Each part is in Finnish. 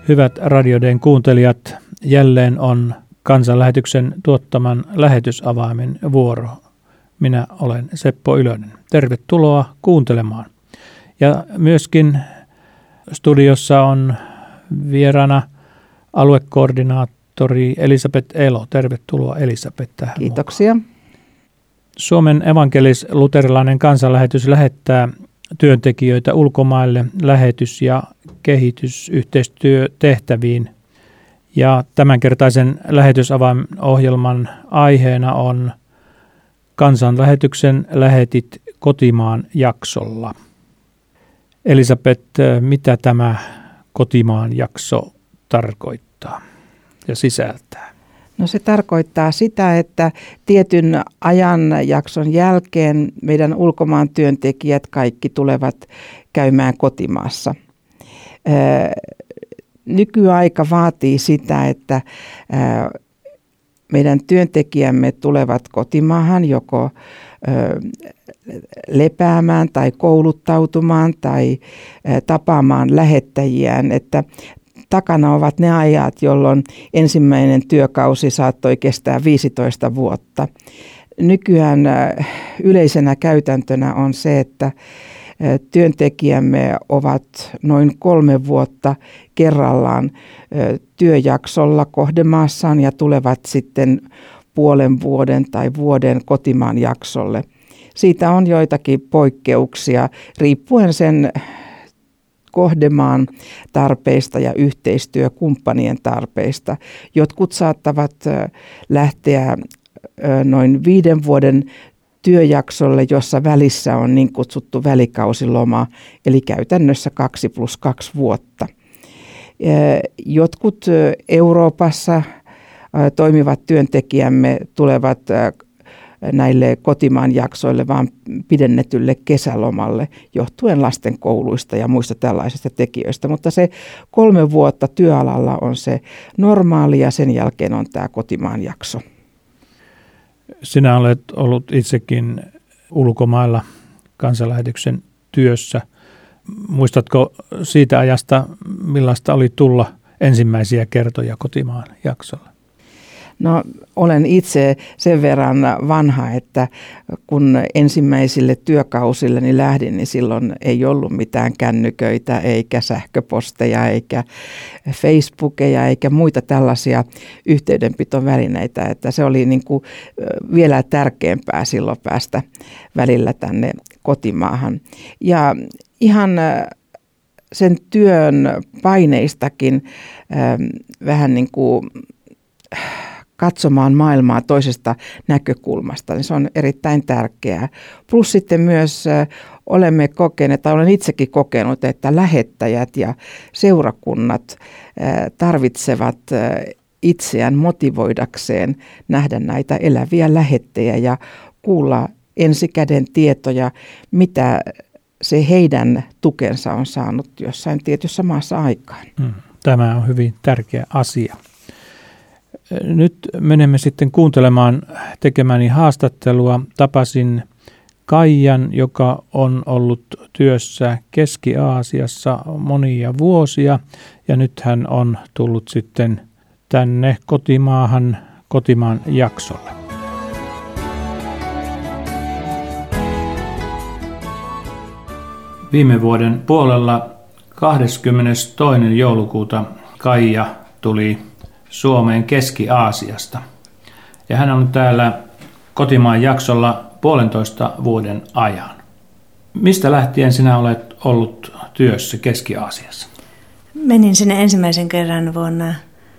Hyvät Radioden kuuntelijat, jälleen on kansanlähetyksen tuottaman lähetysavaimen vuoro. Minä olen Seppo Ylönen. Tervetuloa kuuntelemaan. Ja myöskin studiossa on vieraana aluekoordinaattori Elisabeth Elo. Tervetuloa Elisabeth tähän. Kiitoksia. Mukaan. Suomen evankelis-luterilainen kansanlähetys lähettää työntekijöitä ulkomaille lähetys- ja kehitysyhteistyötehtäviin. Ja tämänkertaisen lähetysavainohjelman aiheena on kansanlähetyksen lähetit kotimaan jaksolla. Elisabeth, mitä tämä kotimaan jakso tarkoittaa ja sisältää? No se tarkoittaa sitä, että tietyn ajanjakson jälkeen meidän ulkomaan työntekijät kaikki tulevat käymään kotimaassa. Nykyaika vaatii sitä, että meidän työntekijämme tulevat kotimaahan joko lepäämään tai kouluttautumaan tai tapaamaan lähettäjiään, että takana ovat ne ajat, jolloin ensimmäinen työkausi saattoi kestää 15 vuotta. Nykyään yleisenä käytäntönä on se, että työntekijämme ovat noin 3 vuotta kerrallaan työjaksolla kohdemaassaan ja tulevat sitten puolen vuoden tai vuoden kotimaan jaksolle. Siitä on joitakin poikkeuksia riippuen sen kohdemaan tarpeista ja yhteistyökumppanien tarpeista. Jotkut saattavat lähteä noin 5 vuoden työjaksolle, jossa välissä on niin kutsuttu välikausiloma, eli käytännössä 2+2 vuotta. Jotkut Euroopassa toimivat työntekijämme tulevat näille kotimaan jaksoille vaan pidennetylle kesälomalle johtuen lasten kouluista ja muista tällaisista tekijöistä. Mutta se 3 vuotta työalalla on se normaali ja sen jälkeen on tämä kotimaan jakso. Sinä olet ollut itsekin ulkomailla kansanlähetyksen työssä. Muistatko siitä ajasta, millaista oli tulla ensimmäisiä kertoja kotimaan jaksolla? No olen itse sen verran vanha, että kun ensimmäisille työkausille lähdin, niin silloin ei ollut mitään kännyköitä eikä sähköposteja eikä Facebookeja eikä muita tällaisia yhteydenpitovälineitä. Että se oli niin kuin vielä tärkeämpää silloin päästä välillä tänne kotimaahan. Ja ihan sen työn paineistakin vähän niin kuin katsomaan maailmaa toisesta näkökulmasta, niin se on erittäin tärkeää. Plus sitten myös olemme kokeneet, tai olen itsekin kokenut, että lähettäjät ja seurakunnat tarvitsevat itseään motivoidakseen nähdä näitä eläviä lähettejä ja kuulla ensikäden tietoja, mitä se heidän tukensa on saanut jossain tietyssä maassa aikaan. Tämä on hyvin tärkeä asia. Nyt menemme sitten kuuntelemaan tekemäni haastattelua. Tapasin Kaijan, joka on ollut työssä Keski-Aasiassa monia vuosia ja nyt hän on tullut sitten tänne kotimaan jaksolle. Viime vuoden puolella 22. joulukuuta Kaija tuli Suomeen Keski-Aasiasta. Ja hän on täällä kotimaan jaksolla 1,5 vuoden ajan. Mistä lähtien sinä olet ollut työssä Keski-Aasiassa? Menin sinne ensimmäisen kerran vuonna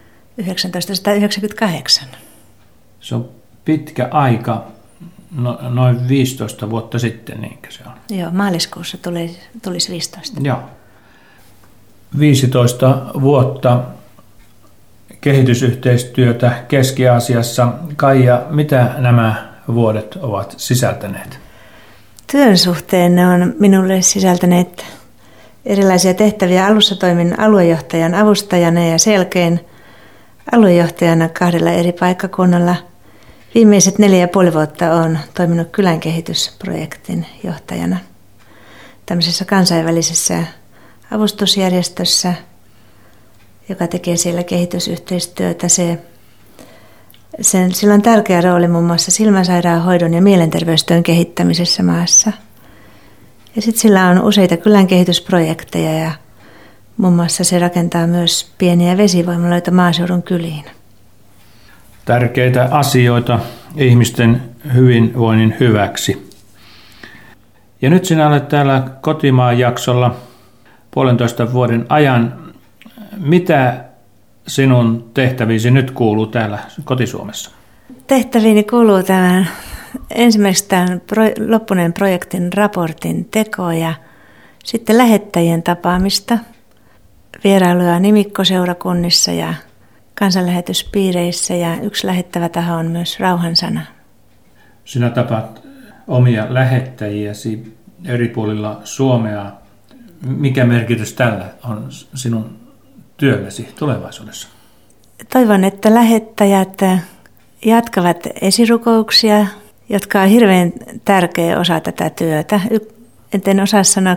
1998. Se on pitkä aika, noin 15 vuotta sitten, niinkö se on? Joo, maaliskuussa tulisi 15. Joo. 15 vuotta kehitysyhteistyötä Keski-Aasiassa. Kaija, mitä nämä vuodet ovat sisältäneet? Työn suhteen ne on minulle sisältäneet erilaisia tehtäviä. Alussa toimin aluejohtajan avustajana ja selkein aluejohtajana 2 eri paikkakunnalla. Viimeiset 4,5 vuotta olen toiminut kylän kehitysprojektin johtajana tämmöisessä kansainvälisessä avustusjärjestössä. joka tekee siellä kehitysyhteistyötä. Sillä on tärkeä rooli muun muassa silmäsairaanhoidon ja mielenterveystyön kehittämisessä maassa. Ja sitten sillä on useita kylän kehitysprojekteja ja muun muassa se rakentaa myös pieniä vesivoimaloita maaseudun kyliin. Tärkeitä asioita ihmisten hyvinvoinnin hyväksi. Ja nyt sinä olet täällä Kotimaan jaksolla 1,5 vuoden ajan. Mitä sinun tehtäviisi nyt kuuluu täällä Koti-Suomessa? Tehtäviini kuuluu ensimmäiseksi tämän loppuneen projektin raportin teko ja sitten lähettäjien tapaamista, vierailuja nimikkoseurakunnissa ja kansanlähetyspiireissä ja yksi lähettävä taho on myös Rauhansana. Sinä tapaat omia lähettäjiäsi eri puolilla Suomea. Mikä merkitys tällä on sinun työllesi tulevaisuudessa? Toivon, että lähettäjät jatkavat esirukouksia, jotka on hirveän tärkeä osa tätä työtä. En osaa sanoa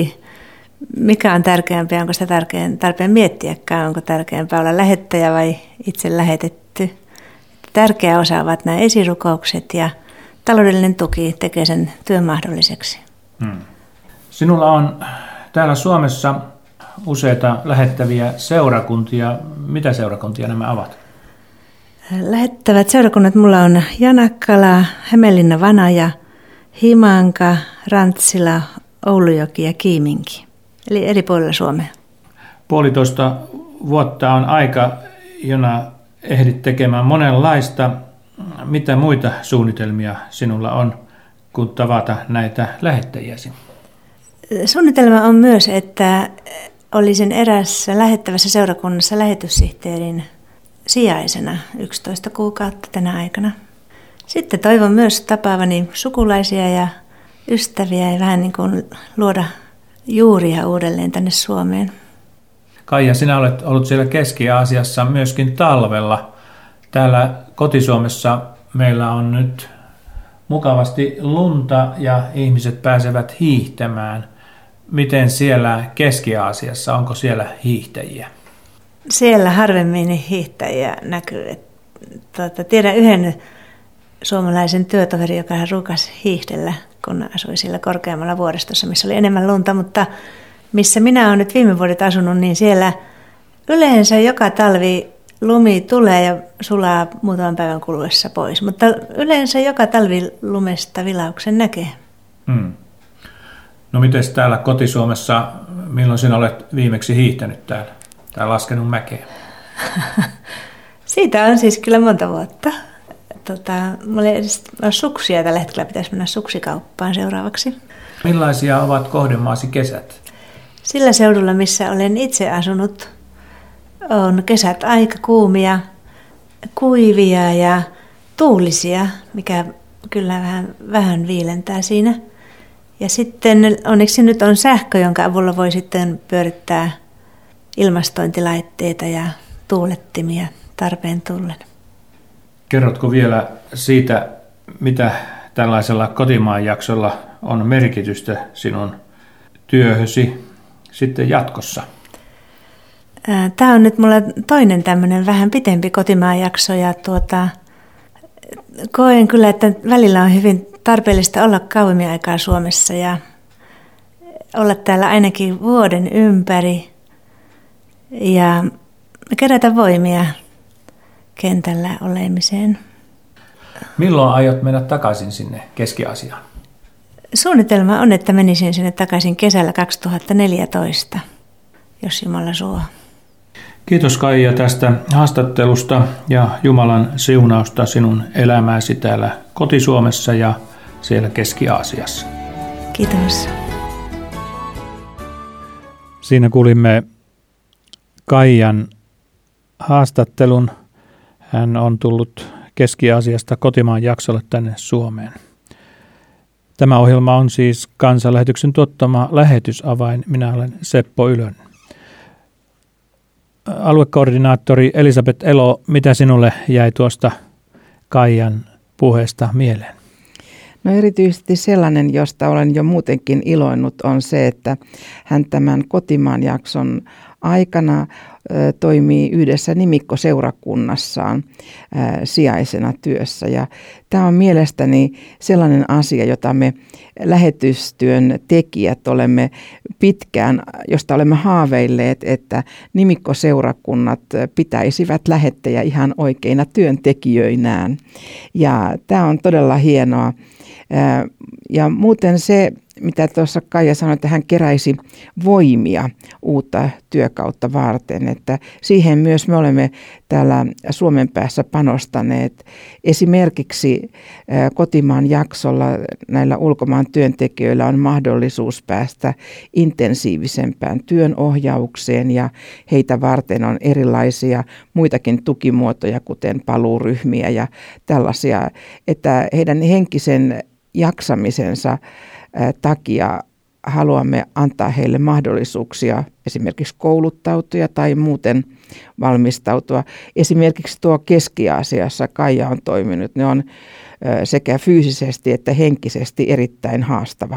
mikä on tärkeämpi, onko sitä tarpeen miettiäkään, onko tärkeämpää olla lähettäjä vai itse lähetetty. Tärkeä osa ovat nämä esirukoukset ja taloudellinen tuki tekee sen työn mahdolliseksi. Sinulla on täällä Suomessa useita lähettäviä seurakuntia. Mitä seurakuntia nämä ovat? Lähettävät seurakunnat mulla on Janakkala, Hämeenlinna Vanaja, Himanka, Rantsila, Oulujoki ja Kiiminki. Eli eri puolilla Suomea. 1,5 vuotta on aika, jona ehdit tekemään monenlaista. Mitä muita suunnitelmia sinulla on, kun tavata näitä lähettäjiäsi? Suunnitelma on myös, että olisin erässä lähettävässä seurakunnassa lähetyssihteerin sijaisena 11 kuukautta tänä aikana. Sitten toivon myös tapaavani sukulaisia ja ystäviä ja vähän niin kuin luoda juuria uudelleen tänne Suomeen. Kaija, sinä olet ollut siellä Keski-Aasiassa myöskin talvella. Täällä Koti-Suomessa meillä on nyt mukavasti lunta ja ihmiset pääsevät hiihtämään. Miten siellä Keski-Aasiassa, onko siellä hiihtäjiä? Siellä harvemmin hiihtäjiä näkyy. Tiedän yhden suomalaisen työtoveri, joka ruukasi hiihdellä, kun asui siellä korkeammalla vuoristossa, missä oli enemmän lunta. Mutta missä minä olen nyt viime vuodet asunut, niin siellä yleensä joka talvi lumi tulee ja sulaa muutaman päivän kuluessa pois. Mutta yleensä joka talvi lumesta vilauksen näkee. No miten täällä Koti-Suomessa, milloin sinä olet viimeksi hiihtänyt täällä tai laskenut mäkeä? Siitä on siis kyllä monta vuotta. Mulla ei edes ole suksia, tällä hetkellä pitäisi mennä suksikauppaan seuraavaksi. Millaisia ovat kohdemaasi kesät? Sillä seudulla, missä olen itse asunut, on kesät aika kuumia, kuivia ja tuulisia, mikä kyllä vähän viilentää siinä. Ja sitten onneksi nyt on sähkö, jonka avulla voi sitten pyörittää ilmastointilaitteita ja tuulettimia tarpeen tullen. Kerrotko vielä siitä, mitä tällaisella Kotimaan jaksolla on merkitystä sinun työhösi sitten jatkossa? Tämä on nyt mulla toinen tämmöinen vähän pitempi Kotimaan jakso ja koen kyllä, että välillä on hyvin tarpeellista olla kauemmin aikaa Suomessa ja olla täällä ainakin vuoden ympäri ja kerätä voimia kentällä olemiseen. Milloin aiot mennä takaisin sinne Keski-Aasiaan? Suunnitelma on, että menisin sinne takaisin kesällä 2014, jos Jumala suo. Kiitos Kaija tästä haastattelusta ja Jumalan siunausta sinun elämääsi täällä Koti-Suomessa ja siellä Keski-Aasiassa. Kiitos. Siinä kuulimme Kaijan haastattelun. Hän on tullut Keski-Aasiasta Kotimaan jaksolle tänne Suomeen. Tämä ohjelma on siis Kansanlähetyksen tuottama lähetysavain. Minä olen Seppo Ylön. Aluekoordinaattori Elisabeth Elo, mitä sinulle jäi tuosta Kaijan puheesta mieleen? No erityisesti sellainen, josta olen jo muutenkin iloinnut, on se, että hän tämän Kotimaan jakson aikana toimii yhdessä nimikkoseurakunnassaan sijaisena työssä. Ja tämä on mielestäni sellainen asia, jota me lähetystyön tekijät olemme pitkään, josta olemme haaveilleet, että nimikkoseurakunnat pitäisivät lähettejä ihan oikeina työntekijöinään. Ja tämä on todella hienoa. Ja muuten se, mitä tuossa Kaija sanoi, että hän keräisi voimia uutta työkautta varten, että siihen myös me olemme täällä Suomen päässä panostaneet. Esimerkiksi kotimaan jaksolla näillä ulkomaan työntekijöillä on mahdollisuus päästä intensiivisempään työnohjaukseen ja heitä varten on erilaisia muitakin tukimuotoja, kuten paluuryhmiä ja tällaisia, että heidän henkisen jaksamisensa takia haluamme antaa heille mahdollisuuksia esimerkiksi kouluttautua tai muuten valmistautua. Esimerkiksi tuo Keski-Aasiassa Kaija on toiminut. Ne on sekä fyysisesti että henkisesti erittäin haastava.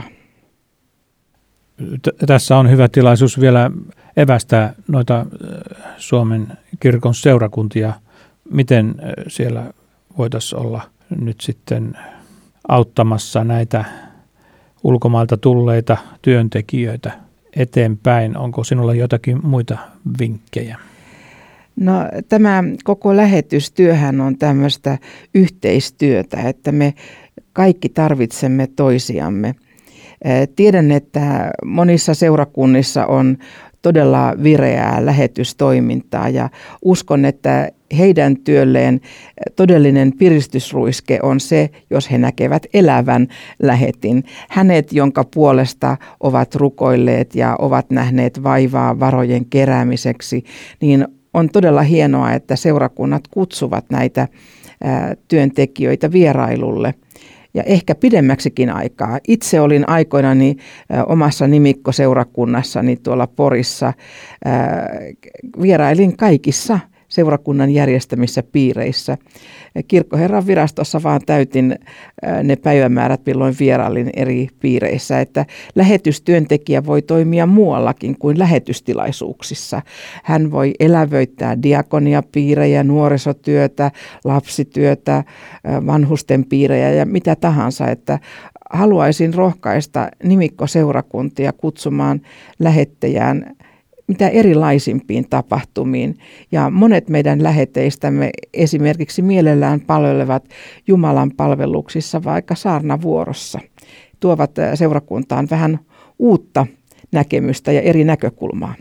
Tässä on hyvä tilaisuus vielä evästää noita Suomen kirkon seurakuntia. Miten siellä voitaisiin olla nyt sitten auttamassa näitä ulkomailta tulleita työntekijöitä eteenpäin? Onko sinulla jotakin muita vinkkejä? No, tämä koko lähetystyöhän on tämmöistä yhteistyötä, että me kaikki tarvitsemme toisiamme. Tiedän, että monissa seurakunnissa on todella vireää lähetystoimintaa ja uskon, että heidän työlleen todellinen piristysruiske on se, jos he näkevät elävän lähetin. Hänet, jonka puolesta ovat rukoilleet ja ovat nähneet vaivaa varojen keräämiseksi, niin on todella hienoa, että seurakunnat kutsuvat näitä työntekijöitä vierailulle. Ja ehkä pidemmäksikin aikaa. Itse olin aikoinani omassa nimikkoseurakunnassani tuolla Porissa. Vierailin kaikissa seurakunnan järjestämissä piireissä. Kirkkoherran virastossa vaan täytin ne päivämäärät, milloin vierailin eri piireissä. Että lähetystyöntekijä voi toimia muuallakin kuin lähetystilaisuuksissa. Hän voi elävöittää diakoniapiirejä, nuorisotyötä, lapsityötä, vanhusten piirejä ja mitä tahansa. Että haluaisin rohkaista nimikkoseurakuntia kutsumaan lähettäjään mitä erilaisimpiin tapahtumiin. Ja monet meidän läheteistämme esimerkiksi mielellään palvelevat Jumalan palveluksissa vaikka saarnavuorossa. Tuovat seurakuntaan vähän uutta näkemystä ja eri näkökulmaa.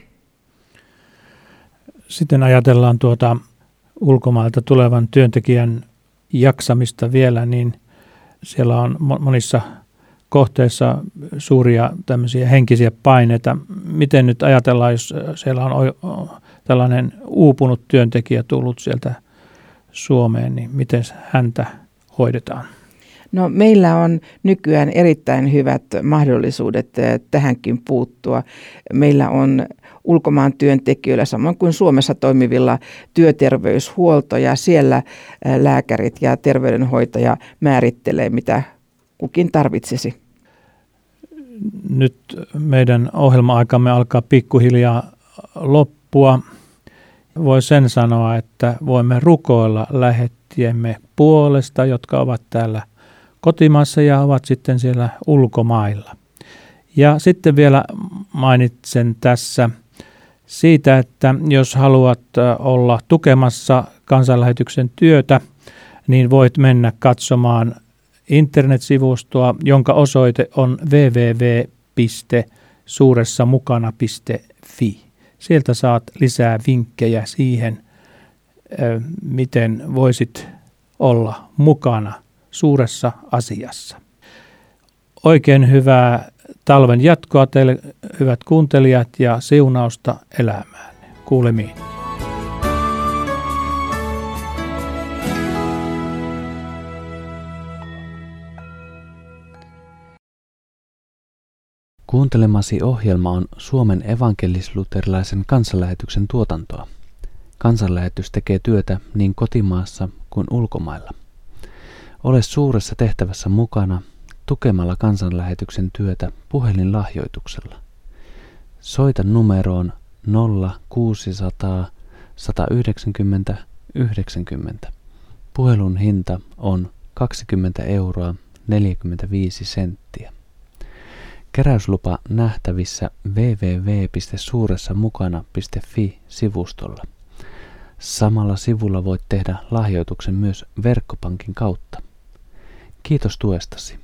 Sitten ajatellaan tuota ulkomailta tulevan työntekijän jaksamista vielä, niin siellä on monissa kohteissa suuria tämmöisiä henkisiä paineita. Miten nyt ajatellaan, jos siellä on tällainen uupunut työntekijä tullut sieltä Suomeen, niin miten häntä hoidetaan? No, meillä on nykyään erittäin hyvät mahdollisuudet tähänkin puuttua. Meillä on ulkomaan työntekijöillä, samoin kuin Suomessa toimivilla työterveyshuolto ja siellä lääkärit ja terveydenhoitaja määrittelee, mitä kukin tarvitsisi. Nyt meidän ohjelma-aikamme alkaa pikkuhiljaa loppua. Voi sen sanoa, että voimme rukoilla lähettiemme puolesta, jotka ovat täällä kotimaassa ja ovat sitten siellä ulkomailla. Ja sitten vielä mainitsen tässä siitä, että jos haluat olla tukemassa kansanlähetyksen työtä, niin voit mennä katsomaan internetsivustoa, jonka osoite on www.suuressamukana.fi. Sieltä saat lisää vinkkejä siihen, miten voisit olla mukana suuressa asiassa. Oikein hyvää talven jatkoa teille, hyvät kuuntelijat, ja siunausta elämään. Kuulemiin. Kuuntelemasi ohjelma on Suomen evankelis-luterilaisen kansanlähetyksen tuotantoa. Kansanlähetys tekee työtä niin kotimaassa kuin ulkomailla. Ole suuressa tehtävässä mukana tukemalla kansanlähetyksen työtä puhelinlahjoituksella. Soita numeroon 0600 190 90. Puhelun hinta on 20 euroa 45 senttiä. Keräyslupa nähtävissä www.suuressamukana.fi-sivustolla. Samalla sivulla voit tehdä lahjoituksen myös verkkopankin kautta. Kiitos tuestasi.